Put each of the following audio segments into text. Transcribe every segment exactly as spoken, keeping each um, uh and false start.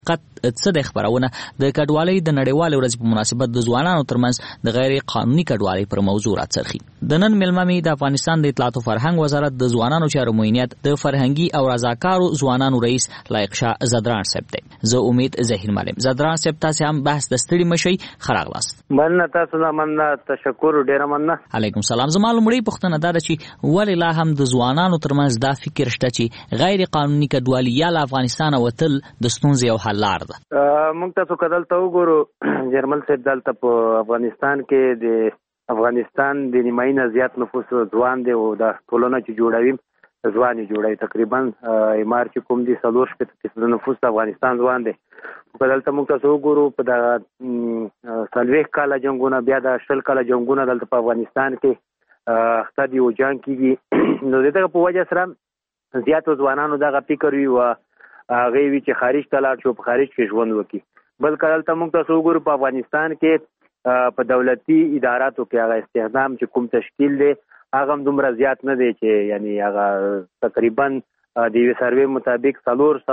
قط څه د خبرونه د کډوالۍ د نړیوال ورځ په مناسبت د ځوانانو ترمنځ د غیر قانوني کډوالۍ پر موضوع راڅرخي. د نن ملمه می د افغانستان د اطلاعات او فرهنګ وزارت د ځوانانو چارو معینیت د فرهنګي او رضاکارو ځوانانو رئیس لایق شاه زدران صاحب دی. زه امید ظهیر معلم. زدران صاحب تاسو هم بحث د ستړي مشي خراغلاست. مننه تاسو نه مننه تشکر ډیر مننه. علیکم سلام. زما لومړی پوښتنه دا ده چې ولې لا هم د ځوانانو ترمنځ دا فکر شته چې غیر قانوني کډوالي یا له افغانستان وتل د ستونزې او حل لار ده؟ موږ تاسو کدل ته وګورو جرمل صاحب دلته په افغانستان کې د افغانستان د نیمایي نه زیات نفوس ځوان دی او د ټولنه چې جوړوي ځوان یې جوړوي. تقریبا امار چې کوم دي څلور شپېته فیصده نفوس د افغانستان ځوان دی. دلته موږ تاسو وګورو په دغه څلوېښت کاله جنګونه بیا د شل کاله جنګونه دلته په افغانستان کې اخته دي او جنګ کېږي. نو د دغه په وجه سره زیاتو ځوانانو دغه فکر وي و هغه وی چې خارج ته لاړ شو په خارج کې ژوند وکړي. بل کله ته موږ تاسو وګورو په افغانستان کې په دولتي اداراتو کې هغه استخدام چې کوم تشکیل دی هغه هم دومره زیات نه دی چې یعنی هغه تقریبا د یوې سروې مطابق څلور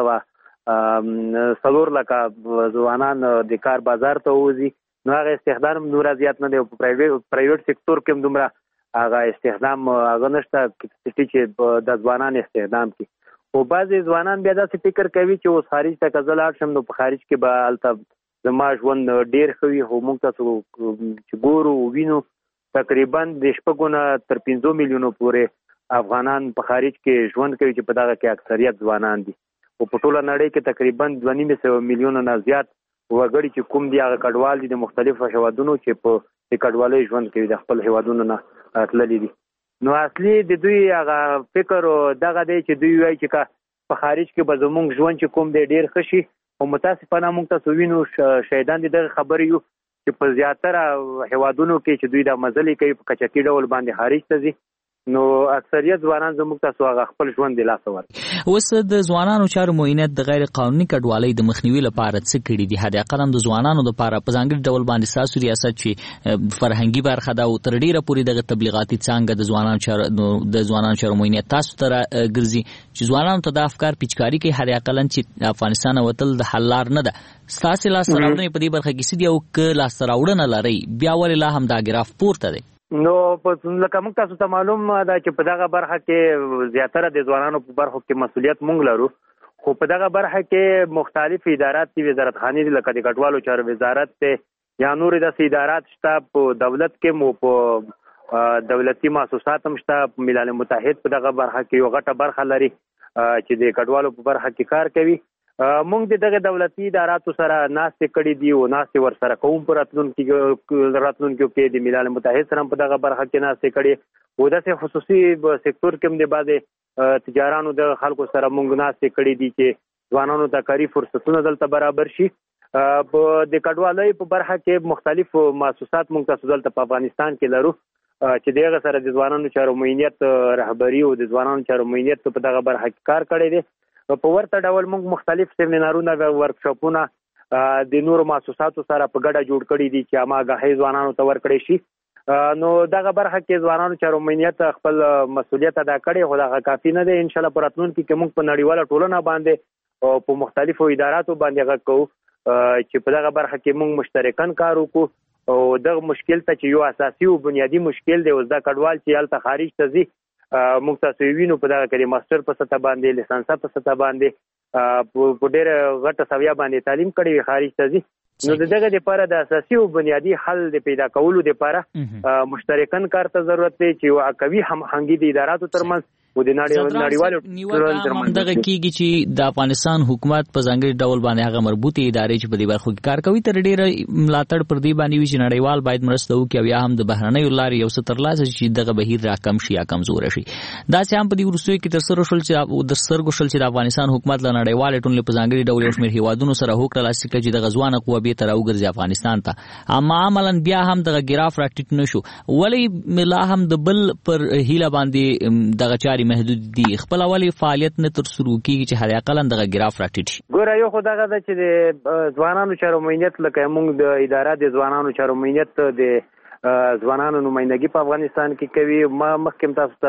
سوه څلور لکه ځوانان د کار بازار ته وځي. نو هغه استخدام هم دومره زیات نه دی. په پرایویټ سکتور کې هم دومره هغه استخدام هغه نشته چې د ځوانان استخدام کې. او بعضې ځوانان بیا داسې فکر کوي چې اوس خارج ته که زه لاړ شم نو په خارج کې به هلته زما ژوند ډېر ښه وي. خو موږ تاسو چې ګورو وینو تقریبا د شپږو نه تر پنځو میلیونو پورې افغانان په خارج کې ژوند کوي چې په دغه کې اکثریت ځوانان دي. او په ټوله نړۍ کې تقریبا دوه نیمې سوه میلیونه نه زیات وګړي چې کوم دي هغه کډوال دي د مختلفو هېوادونو چې په د کډوالۍ ژوند کوي د خپل هېوادونو نه تللي دي. نو اصلي د دوی هغه فکر دغه دی چې دوی وایي چې که په خارج کې به زموږ ژوند چې کوم دی ډېر ښه شي. خو متاسفانه موږ تاسو وینو شهیدان د دغه خبرې یو چې په زیاتره هېوادونو کې چې دوی دا مزلې کوي په کچکي ډول باندې خارج ته ځي. نو اکثریت ځوانان زموږ تاسو هغه خپل ژوند د لاسه ورکوي. اوس د ځوانانو چارو معینت د غیر قانوني کډوالۍ د مخنیوي لپاره څه کړي دي؟ حد اقل هم د ځوانانو لپاره په ځانګړي ډول باندې ستاسو ریاست چې فرهنګي برخه ده او تر ډېره پورې دغه تبلیغاتي څانګه د ځوانانو چارو د ځوانانو چارو معینت تاسو ته راګرځي چې ځوانانو ته دا افکار پیچکاري کوي حد اقلا چې افغانستان وتل د حل لار نه ده. ستاسې لاسته راوړنې په دې برخه کې څه دي او که لاسته راوړنه لرئ بیا ولې لا هم دا ګراف پورته دی؟ نو لکه موږ تاسو ته معلوم ده چې په دغه برخه کې زیاتره د ځوانانو په برخو کې مسؤلیت موږ لرو. خو په دغه برخه کې مختلف ادارات دي، وزارت خانې دي لکه د کډوالو چارو وزارت دی یا نورې داسې ادارات شته. په دولت کې مو په دولتي محسوسات هم شته. ملل متحد په دغه برخه کې یو غټه برخه لري چې د کډوالو په برخه کې کار کوي. موږ د دغه دولتي اداراتو سره ناستې کړې دي او ناستې ورسره کوم په راتلونکي راتلونکو کې د ملل متحد سره په دغه برخه کې ناستې کړې او داسې خصوصي سکتور کې هم د بعضې تجارانو د خلکو سره موږ ناستې کړې دي چې ځوانانو ته کاري فرصتونه دلته برابر شي. په د کډوالۍ په برخه کې مختلف محسوسات موږ تاسو دلته په افغانستان کې لرو چې دغه سره د ځوانانو چارو معینیت رهبري او د ځوانانو چارو معینیت په دغه برخه کې کار کړی دی. په ورته ډول موږ مختلف سیمینارونه او ورکشاپونه د نورو محسوساتو سره په ګډه جوړ کړي دي چې هماغه ځوانانو ته ورکړی شي. نو دغه برخه کې ځوانانو چارو معینیت خپل مسؤلیت ادا کړي خو دغه کافي نه دی. انشاءالله په راتلونکي کې موږ په نړیواله ټولنه باندې او په مختلفو اداراتو باندې غږ کوو چې په دغه برخه کې موږ مشترکاً کار وکړو او دغه مشکل ته چې یو اساسي او بنیادی مشکل دی اوس دا کډوال چې هلته خارج ته ځي موږ تاسو وینو په دغه کې ماستر په سطح باندې لیسانسه په سطح باندې په ډېره غټه سویه باندې تعلیم کړی خارج ته ځي. نو دغه لپاره د اساسي او بنیادی حل د پیدا کولو لپاره مشترکاً کار ته ضرورت دی چې یو قوي هماهنګي د اداراتو ترمنځ او د نړیوالو ټولنې ترمنځ دغه کېږي چې د افغانستان حکومت په ځانګړي ډول باندې هغه مربوطې ادارې چې په دې برخو کې کار کوي تر ډېره ملاتړ پر دې باندې وي چې نړیوال باید مرسته وکړي او یا هم د بهرنیو لارې یو څه ترلاسه شي چې دغه بهیر راکم شي یا کمزوره شي. داسې هم په دې وروستیو کې ترسره شول چې د سترګو شول چې د افغانستان حکومت له نړیوالې ټولنې په ځانګړي ډول یو شمېر هېوادونو سره هوکړه لاسلیک کړه چې دغه ځوانه قوه بېرته راوګرځي افغانستان ته. اما عملاً بیا هم دغه ګراف راټیټ نه شو. ولې لا هم د بل پر هیله باندې دغه چارې محدود دي؟ خپل اولي فعالیت نه تر شروع کیږي چې هر اقل دغه ګراف راټیټ شي. ګوره یو خو دغه ده چې د ځوانانو چارو معینیت لکه موږ د اداره د ځوانانو چارو معینیت د ځوانانو نمائندګي په افغانستان کې کوي. ما مخکې تاسو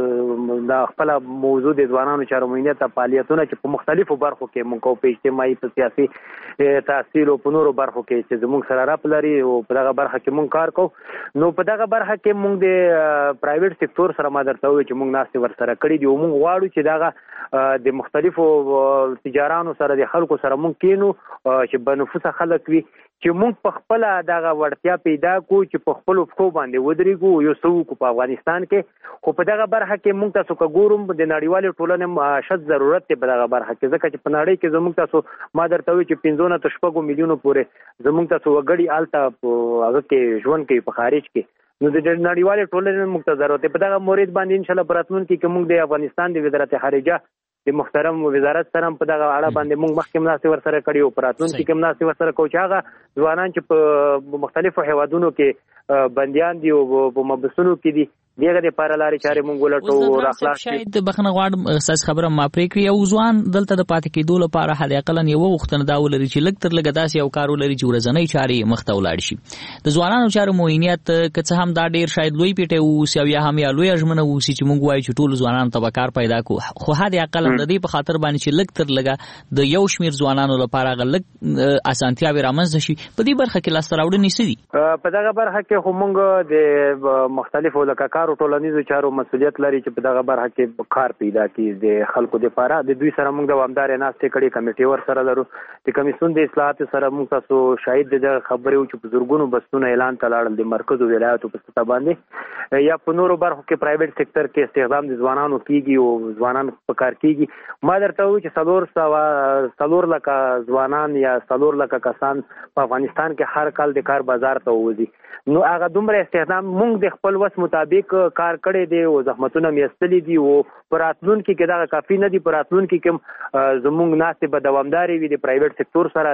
ته د خپل موضوع د ځوانانو چارو مهمه فعالیتونه چې په مختلفو برخو کې مونږ په اجتماعي په سیاسي تحصیل او په نورو برخو کې چې زموږ سره راپ لري او په دغه برخه کې مونږ کار کوو. نو په دغه برخه کې مونږ د پرایویټ سکتور سره ما درته وایي چې مونږ ناستې ورسره کړي دي او مونږ غواړو چې دغه د مختلفو تجارانو سره د خلکو سره مونږ کینو چې بنفوسه خلک وي چې مونږ په خپل دغه وړتیا پیدا کو چې په خپل پښو باندې ودرېږو یو څه کو په افغانستان کې. خو په دغه برخه کې مونږ تاسو کوګورم د نړیوالې ټولنې شت ضرورت دی په دغه برخه کې ځکه چې په نړۍ کې زموږ تاسو ما درته وایي چې پنځه نه تر شپږو میلیونو پورې زموږ تاسو وګړي الته هغه کې ژوند کوي په خارج کې. نو د نړیوالې ټولنې مونږ ته ضرورت دی په دغه مورید باندې ان شاء الله په راتلونکي کې مونږ د افغانستان د وزارت خارجه د محترم وزارت سره په دغه اړه باندې موږ مخکې مناسب ورسره کړی او پراتونکو کې مناسب ورسره کوو چې هغه ځوانان چې په مختلفو هیوادونو کې بنديان دي او په مبسونو کې دي دغه لپاره لارې چارې مونږ ولټو او اخلاص شاید بخنه غواړم اساس خبره ما پرې کړی او ځوان دلته د پاتې کېدو لپاره حد اقل یو وختونه دا ولري چې لږ تر لږه داسې یو کار ولري چې ورځنی چارې مخته ولاړ شي. د ځوانانو چارو موینیت که څه هم دا ډیر شاید لوی پیټه او یا هم یا لوی اجمنه وسی چې مونږ وایو چې ټول ځوانان ته کار پیدا کو خو حد اقل د دې په خاطر باندې چې لږ تر لږه د یو شمیر ځوانانو لپاره غلط اسانتیا به رامنځته شي. په دې برخه کې لاس راوړنې سدي په دغه برخه کې خو مونږ د مختلفو لکارو ټولنیزو چارو مسؤلیت لري چې په دغه برخه کې کار پیدا کړي د خلکو لپاره. د دوی سره موږ دوامدار ناستې کړي کمیټې ور سره لرو د کمیسیون د اصلاحات سره موږ تاسو شاهد د خبرې چې په زورګونو بسونه اعلان تلاړل د مرکز او ولایتو په سطح باندې یا په نورو برخو کې پرایویټ سکتور کې استخدام د ځوانانو کیږي او ځوانان په کار کیږي. ما درته وایي چې څلور سوه څلور لکه ځوانان یا څلور لکه کسان په افغانستان کې هر کال د کار بازار ته وځي. نو هغه دومره استخدام مونږ د خپل وس مطابق کار کړی دی او زحمتونه میستلي دي او پراتلونکو کې دا کافي نه دي. پراتلونکو کې زموږ ناستې به دوامداري وي د پرایویټ سکتور سره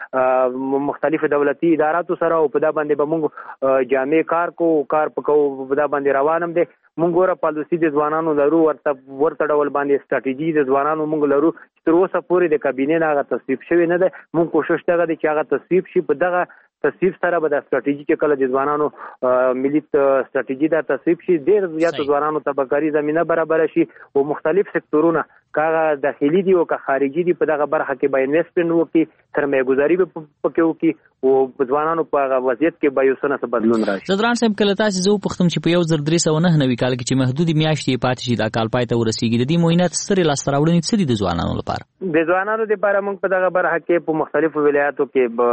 د مختلفو دولتي اداراتو سره او په دا باندې به مونږ جامع کار کو کار پکو په دا باندې روانم دي. مونږ ور پالیسي د ځوانانو لرو ورته ورته ډول باندې ستراتیژي د ځوانانو مونږ لرو تر اوسه پورې د کابینې نه هغه تصویب شوی نه ده. مونږ کوشش کوو چې هغه تصویب شي. په دغه تصویب سره به د ستراتیژي کې کله د ځوانانو ملي ستراتیژي دا تصویب شي ډېر زیات ځوانانو ته به کاري زمينه برابر شي او مختلف سکتورونه کاغه داخلي دي او که خارجي دي په دغه برخه کې به انویسټمنټ وکړي سرمایه گذاري به پکې وکړي او ځوانانو په هغه وضعیت کې به یو څه نه بدلون راشي. زدران صاحب کله تاسو زه پختم چې په یو زر درې سوه نهه نوي کال کې چې محدودي میاشتې پاتې شي دا کال پای ته ورسیږي د دې موینات سترې لاس راوړنې څه دي د ځوانانو لپاره؟ د ځوانانو لپاره موږ په دغه برخه کې په مختلفو ولایاتو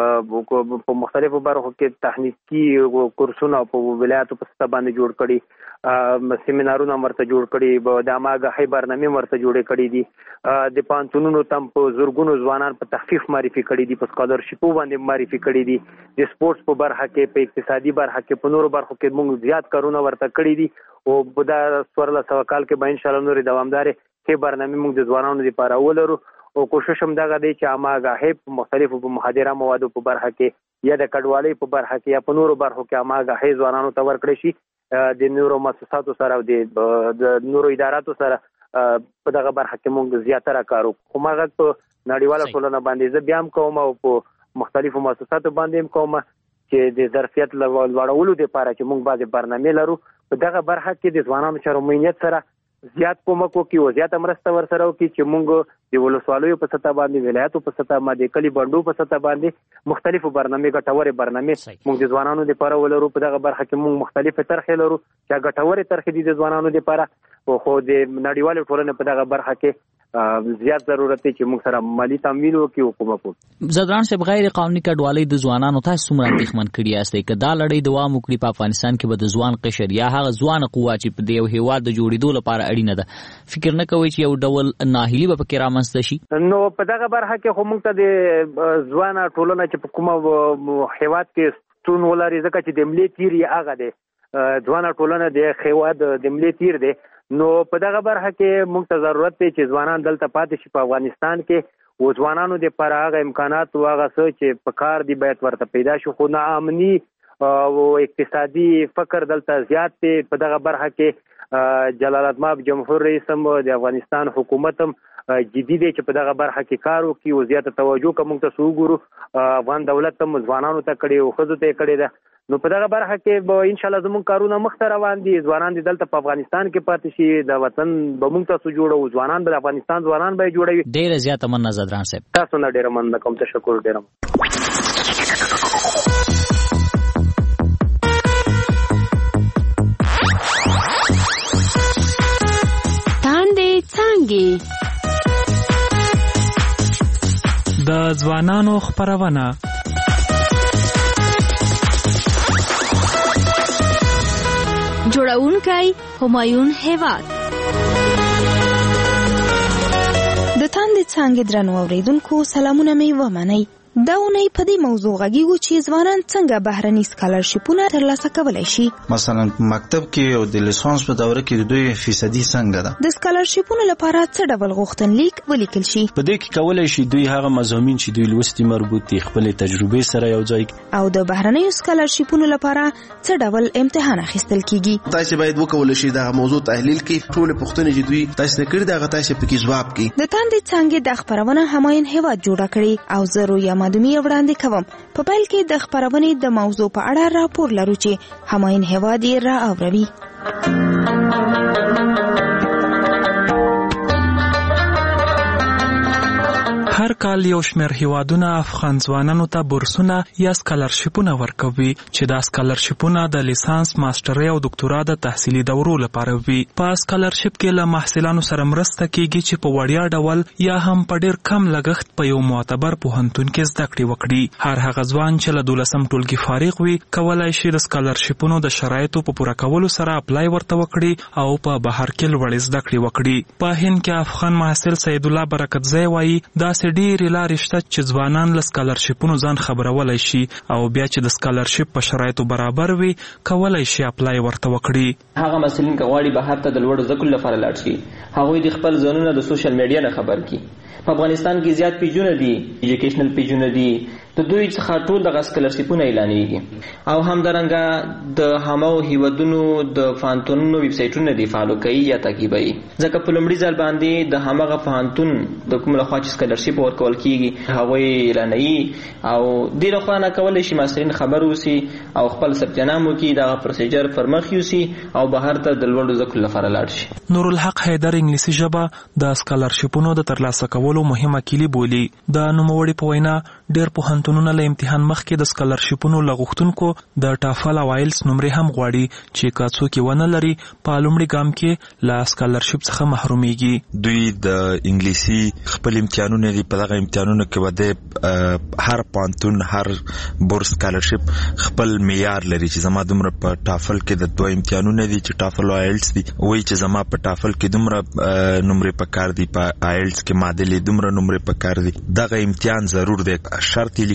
کې په مختلفو برخو کې تخنیکی کورسونه په ولایاتو په سطح باندې جوړ کړي سیمینارونه مرته جوړ کړي د اماګه برنامه مرته جوړې کړي دي د پانتونونو تم په زورګونو ځوانان په تخفیف معرفي کړي دي په سکالرشیپو باندې معرفي کړي دي د سپورتس په برخه کې په اقتصادي برخه کې په نورو برخو کې موږ زیات کارونه ورته کړي دي او په دا څوارلس سوه کال کې به ان شاء الله نورې دوامدارې کې برنامه موږ د ځوانانو لپاره ولرو او کوشش هم دغه دی چې اماګه په مختلفو په مخدره موادو په برخه کې یا د کډوالۍ په برخه کې یا په نورو برخو کې اماګه ځوانانو ته ورکړي شي. د نورو مؤسساتو سره او د نورو اداراتو سره په دغه برخه کې موږ زیاتره کار وکړو. خو ماغه په نړیواله ټولنه باندې زه بیا هم کوم او په مختلفو مؤسساتو باندې هم کوم چې د ظرفیت لوړولو لپاره چې موږ بعضې برنامې لرو په دغه برخه کې د ځوانانو چارو مهمیت سره زیات کومک وکړي او زیاته مرسته ورسره وکړي چې موږ د ولسوالیو په سطح باندې ولایتو په سطح باندې کلي بندو په سطح باندې مختلفو برنامې ګټورې برنامې موږ د ځوانانو لپاره ولرو. په دغه برخه کې موږ مختلفې طرحې لرو چې ګټورې طرحې دي د ځوانانو لپاره خو د نړیوالې ټولنې په دغه برخه کې زیات ضرورت دی چې موږ سره مالی تمویل وکړو حکومت کو. زدران صاحب غیر قانوني کډوالۍ د ځوانانو تاسو څومره اندېښمن کړي یاستئ که دا لړۍ دوام وکړي په افغانستان کې به د ځوان قشر یا هغه ځوان قوه چې په یو هیواد د جوړېدو لپاره اړینه ده فکر نه کوئ چې یو ډول ناهیلي به پکې رامنځته شي؟ نو په دغه برخه کې خو موږ ته د ځوانه ټولنه چې په کومه هیواد کې ستون ولري ځکه چې د ملي تیر یې هغه دی ځوانه ټولنه د هیواد د ملي تیر دی. نو په دغه برخه کې موږ ته ضرورت دی چې ځوانان دلته پاتې شي په افغانستان کې او ځوانانو دپاره هغه امکانات او هغه څه چې په کار دي باید ورته پیدا شي. خو ناامني او اقتصادي فقر دلته زیات دی. په دغه برخه کې جلال اباد جمهور رئیس هم د افغانستان حکومت هم جدي دی چې په دغه برخه کې کار وکړي او زیاته توجه که موږ ته وګورو افغان دولت هم ځوانانو ته کړې او ښځو ته یې کړې ده. نو په دغه برخه کې به ان شاء الله زموږ کارونه مخته روان دي. ځوانان دي دلته په افغانستان کې پاتې شي، د وطن به موږ تاسو جوړو، ځوانان به د افغانستان ځوانان به جوړوي. ډیره زیاته مننه زدران صاحب. تاسو نه ډیره مننه کوم، تشکر ډیره. تاندې څانګې د ځوانانو خپرونه. جوړونکی همایون هیواد. د تاندې څانګې درنو اوریدونکو سلامونه مې ومنئ. دا اونۍ په دې موضوع غږیږو چې ځوانان څنګه بهرني سکالرشیپونه ترلاسه کولی شي. مثلا مکتب کې او د لیسانس په دوره کې د دوی فیصدي څنګه ده؟ د سکالرشیپونو لپاره څه ډول غوښتنلیک ولیکل شي؟ په دې کې کولی شي دوی هغه مضامین چې دوی لوستي مربوط دي خپل تجربې سره یو ځای، او د بهرنیو سکالرشیپونو لپاره څه ډول امتحان اخیستل کیږي. تاسو باید وکولای شي دا موضوع تحلیل کړئ، ټول پوښتنې چې دوی تاسو نه کړې دا تاسو پکې جواب کړئ. د تاندې څانګې د خپرونه همایون هیواد جوړه کړې او زه رویا مادومي وړاندې کوم. په پیل کې د خپرونې د موضوع په اړه راپور لرو چې همایون هیواد یې را اوروي. هر کال یو شمېر هیوادونه افغان ځوانانو ته بورسونه یا سکالرشیپونه ورکوي چې دا سکالرشیپونه د لیسانس، ماسترۍ او دکتورا د تحصیلي دورو لپاره وي. په سکالرشیپ کې له محصلانو سره مرسته کیږي چې په وړیا ډول یا هم په ډیر کم لګښت په یو معتبر پوهنتون کې زده کړې وکړي. هر هغه ځوان چې له دولسم ټولګي فارغ وي کولای شي د سکالرشیپونو د شرایطو په پوره کولو سره اپلای ورته وکړي او په بهر کې لوړې زده کړې وکړي. په هند کې افغان محصل سید الله برکتزی وایي داسې ډېرې لارې شته چې ځوانان له سکالرشیپونو ځان خبرولی شي او بیا چې د سکالرشیپ په شرایطو برابر وي کولی شي اپلای ورته وکړي. هغه محصلین که غواړي بهر ته د لوړو زده کړو لپاره لاړ شي، هغوی د خپل ځانونه د سوشل میډیا نه خبر کړي. په افغانستان کې زیات پیجونه دي، ایجوکیشنل پیجونه دي، د دوی څخه ټول دغه سکالرشیپونه اعلانېږي او همدارنګه د هماغو هیوادونو د پوهنتونونو ویب سایټونه دي فالو کوي یا تعقیبوي، ځکه په لومړي ځل باندې د هماغه پوهنتون د کوم لخوا چې سکالرشیپ ورکول کیږي هغوی اعلانوي او دې لخوا نه کولی شي محصلین خبر اوسي او خپل ثبت نام وکړي، دغه پروسیجر پر مخ یوسي او بهر ته د لوړو زده کړو لپاره لاړ شي. نورالحق حیدر انګلیسي ژبه د سکالرشیپونو د ترلاسه کولو مهمه کیلي بولي. د نوموړي په وینا ډېر پوهنتونونه له امتحان مخکې د سکالرشیپونو له غوښتونکو د ټافل او آیلس نمرې هم غواړي چې که څوک یې ونه لري په لومړي ګام کې له سکالرشیپ څخه محرومیږي. دوی د انګلیسي خپل امتحانونه دي، په دغه امتحانونو کې به د هر پوهنتون هر بورس سکالرشیپ خپل معیار لري چې زما دومره په ټافل کې د دوه امتحانونه دي چې ټافل او آیلس دي، وایي چې زما په ټافل کې دومره نمرې پکار دي، په آیلس کې معادلې دومره نمرې پکار دي. دغه امتحان ضرور دی، شرط یې